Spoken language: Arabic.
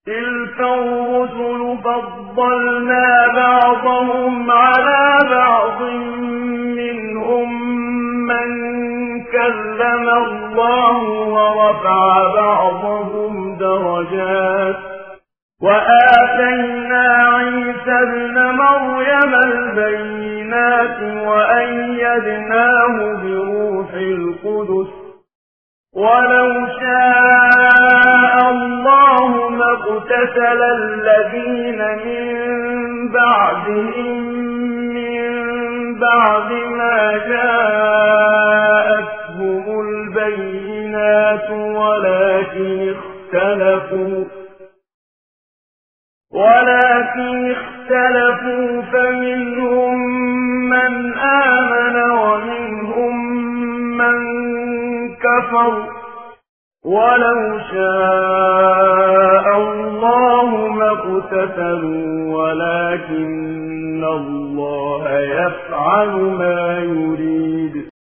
تلك الرسل فضلنا بعضهم على بعض منهم من كلم الله ورفع بعضهم درجات وآتينا عيسى ابن مريم البينات وأيدناه بروح القدس ولو شاء الله ما اقتتل الذين من بعدهم من بعد ما جاءتهم البينات ولكن اختلفوا فمنهم من آمن ومنهم من كفر ولو شاء الله ما اقتتلوا ولكن الله يفعل ما يريد.